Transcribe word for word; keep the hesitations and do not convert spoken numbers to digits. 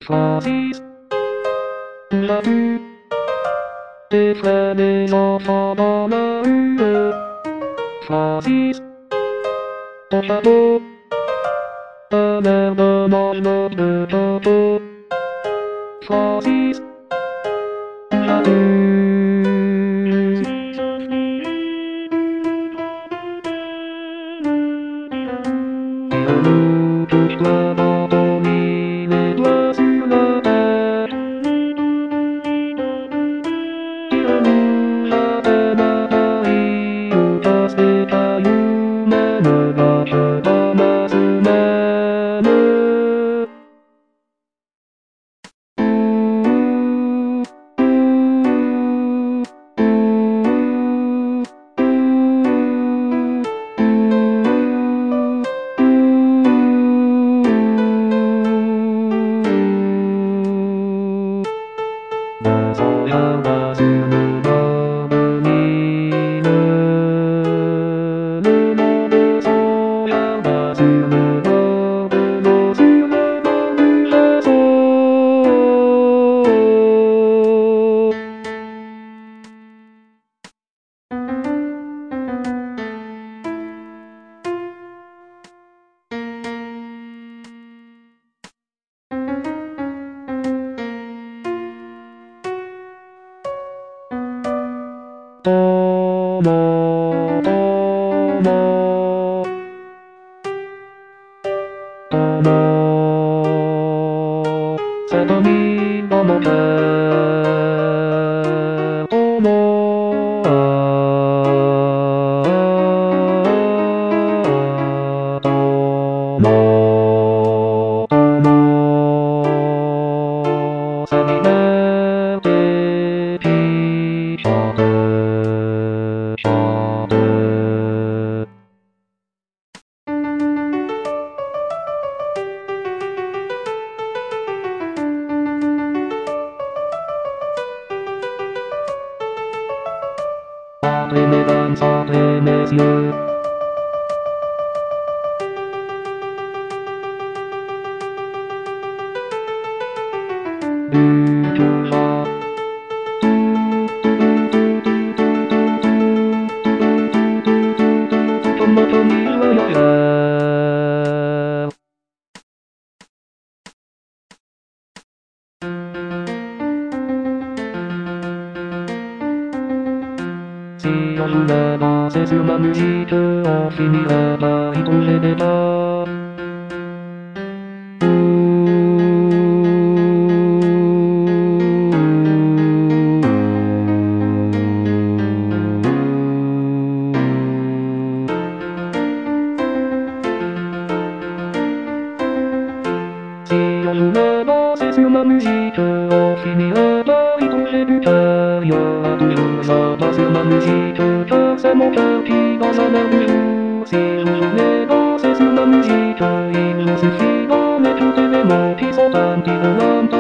choisis. La vue des frères des enfants dans la rue. Choisis ton chapeau, un air de mange-note de topo. Choisis la vue. Tire-nous tous plein dans ton lit, les doigts sur la tête. Tire-nous la peine à Paris, où passent des cailloux, même gâche dans ma semaine. Sans rien bas sur le bord mine. Le monde sans rien bas sur le bord de l'eau, sur le bord du ruisseau. Tomo, tomo, tomo, cette nuit dans mon cœur, tomo, ah, tomo, tomo, c'est liberté qui chante. Entrez mesdames, entrez messieurs. Du tout genre. Tomotomie royale. Si on voulait danser sur ma musique, on finirait par y trouver des tas. Si on voulait danser sur ma musique, on finirait par y trouver du cœur. Y'aura toujours ça pas sur ma musique, car c'est mon cœur qui dans un air du jour. Si vous voulez danser sur ma musique, il vous suffit d'en écouter les mots qui sont un petit peu lents.